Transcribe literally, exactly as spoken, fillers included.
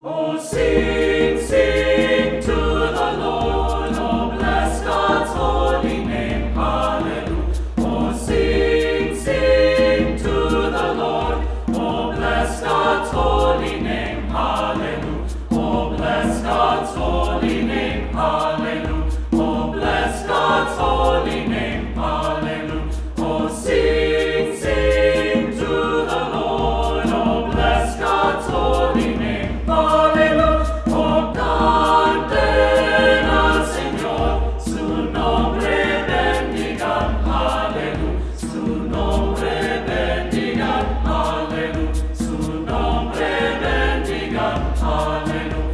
Oh, sing, sing to the Lord. Oh, bless God's holy name. Hallelujah. Oh, sing, sing to the Lord. Oh, bless God's holy name. Hallelujah. Oh, bless God's holy name. Hallelujah. Oh, bless God's holy name. Hallelujah. Oh, sing, sing to the Lord. Oh, bless God's holy name. Hallelujah. Oh, canten al Señor, su nombre bendigan. Hallelujah. Su nombre bendigan. Hallelujah. Su nombre bendigan. Hallelujah.